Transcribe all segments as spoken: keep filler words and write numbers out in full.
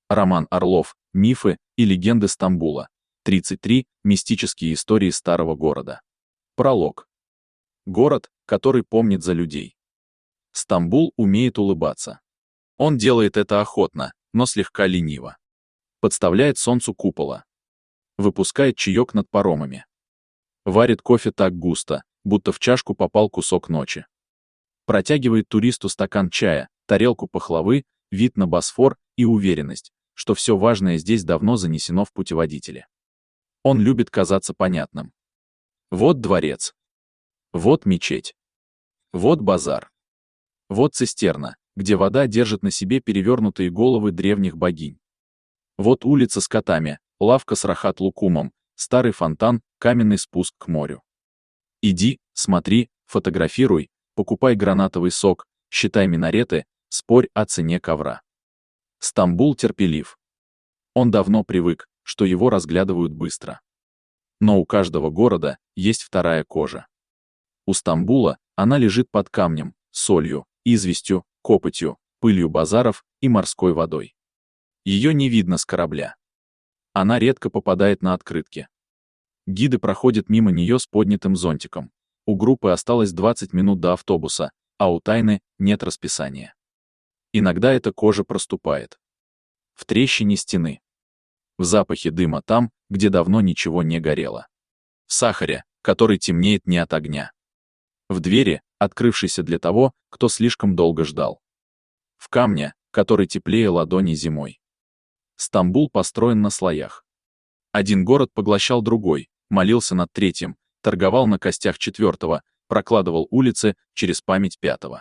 Роман Орлов. Мифы и легенды Стамбула. тридцать три. Мистические истории старого города. Пролог. Город, который помнит за людей. Стамбул умеет улыбаться. Он делает это охотно, но слегка лениво. Подставляет солнцу купола. Выпускает чаек над паромами. Варит кофе так густо, будто в чашку попал кусок ночи. Протягивает туристу стакан чая, тарелку пахлавы, вид на Босфор и уверенность, что все важное здесь давно занесено в путеводителе. Он любит казаться понятным. Вот дворец. Вот мечеть. Вот базар. Вот цистерна, где вода держит на себе перевернутые головы древних богинь. Вот улица с котами, лавка с рахат-лукумом, старый фонтан, каменный спуск к морю. Иди, смотри, фотографируй, покупай гранатовый сок, считай минареты, спорь о цене ковра. Стамбул терпелив. Он давно привык, что его разглядывают быстро. Но у каждого города есть вторая кожа. У Стамбула она лежит под камнем, солью, известью, копотью, пылью базаров и морской водой. Ее не видно с корабля. Она редко попадает на открытки. Гиды проходят мимо нее с поднятым зонтиком. У группы осталось двадцать минут до автобуса, а у Тайны нет расписания. Иногда эта кожа проступает. В трещине стены. В запахе дыма там, где давно ничего не горело. В сахаре, который темнеет не от огня. В двери, открывшейся для того, кто слишком долго ждал. В камне, который теплее ладони зимой. Стамбул построен на слоях. Один город поглощал другой, молился над третьим, торговал на костях четвертого, прокладывал улицы через память пятого.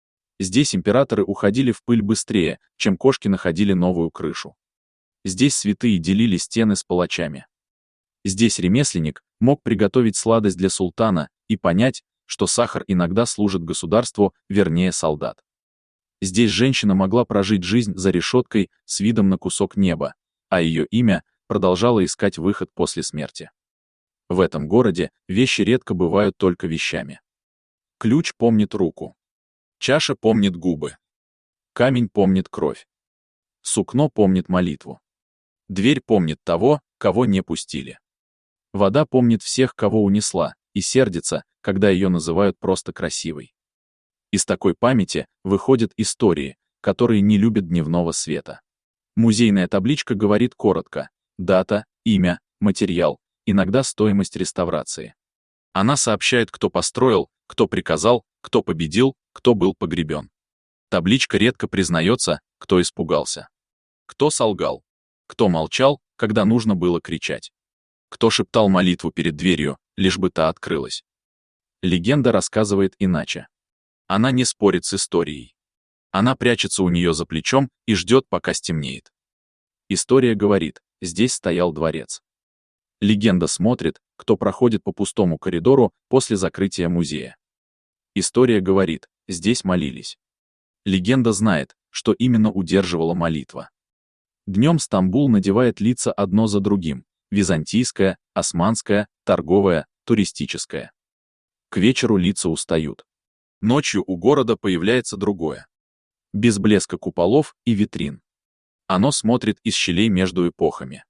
Здесь императоры уходили в пыль быстрее, чем кошки находили новую крышу. Здесь святые делили стены с палачами. Здесь ремесленник мог приготовить сладость для султана и понять, что сахар иногда служит государству вернее солдат. Здесь женщина могла прожить жизнь за решеткой с видом на кусок неба, а ее имя продолжало искать выход после смерти. В этом городе вещи редко бывают только вещами. Ключ помнит руку. Чаша помнит губы. Камень помнит кровь. Сукно помнит молитву. Дверь помнит того, кого не пустили. Вода помнит всех, кого унесла, и сердится, когда ее называют просто красивой. Из такой памяти выходят истории, которые не любят дневного света. Музейная табличка говорит коротко: дата, имя, материал, иногда стоимость реставрации. Она сообщает, кто построил, кто приказал, кто победил, кто был погребен. Табличка редко признается, кто испугался. Кто солгал. Кто молчал, когда нужно было кричать. Кто шептал молитву перед дверью, лишь бы та открылась. Легенда рассказывает иначе. Она не спорит с историей. Она прячется у нее за плечом и ждет, пока стемнеет. История говорит: здесь стоял дворец. Легенда смотрит, кто проходит по пустому коридору после закрытия музея. История говорит: здесь молились. Легенда знает, что именно удерживала молитва. Днем Стамбул надевает лица одно за другим: византийское, османское, торговое, туристическое. К вечеру лица устают. Ночью у города появляется другое. Без блеска куполов и витрин. Оно смотрит из щелей между эпохами.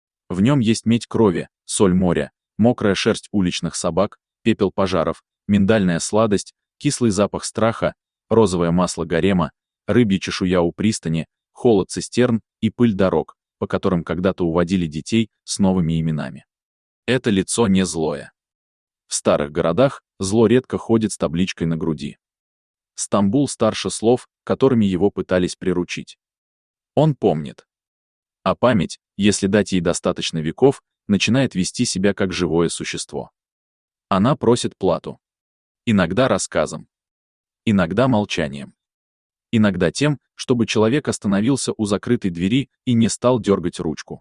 В нем есть медь крови, соль моря, мокрая шерсть уличных собак, пепел пожаров, миндальная сладость, кислый запах страха, розовое масло гарема, рыбья чешуя у пристани, холод цистерн и пыль дорог, по которым когда-то уводили детей с новыми именами. Это лицо не злое. В старых городах зло редко ходит с табличкой на груди. Стамбул старше слов, которыми его пытались приручить. Он помнит. А память, если дать ей достаточно веков, начинает вести себя как живое существо. Она просит плату. Иногда рассказом. Иногда молчанием. Иногда тем, чтобы человек остановился у закрытой двери и не стал дергать ручку.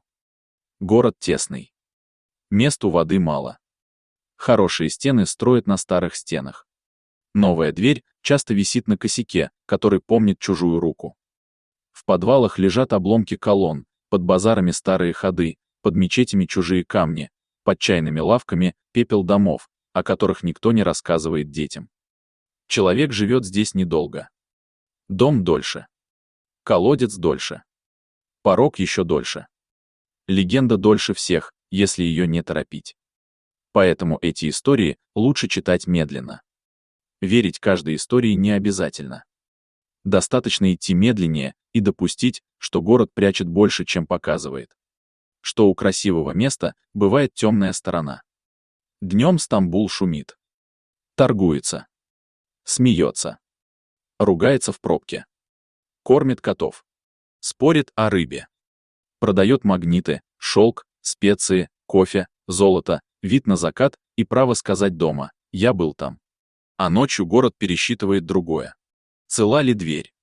Город тесный. Мест у воды мало. Хорошие стены строят на старых стенах. Новая дверь часто висит на косяке, который помнит чужую руку. В подвалах лежат обломки колонн, под базарами старые ходы, под мечетями чужие камни, под чайными лавками пепел домов, о которых никто не рассказывает детям. Человек живет здесь недолго. Дом дольше. Колодец дольше. Порог еще дольше. Легенда дольше всех, если ее не торопить. Поэтому эти истории лучше читать медленно. Верить каждой истории не обязательно. Достаточно идти медленнее и допустить, что город прячет больше, чем показывает. Что у красивого места бывает темная сторона. Днем Стамбул шумит. Торгуется. Смеется. Ругается в пробке. Кормит котов. Спорит о рыбе. Продает магниты, шелк, специи, кофе, золото, вид на закат и право сказать дома: «Я был там». А ночью город пересчитывает другое. Цела ли дверь?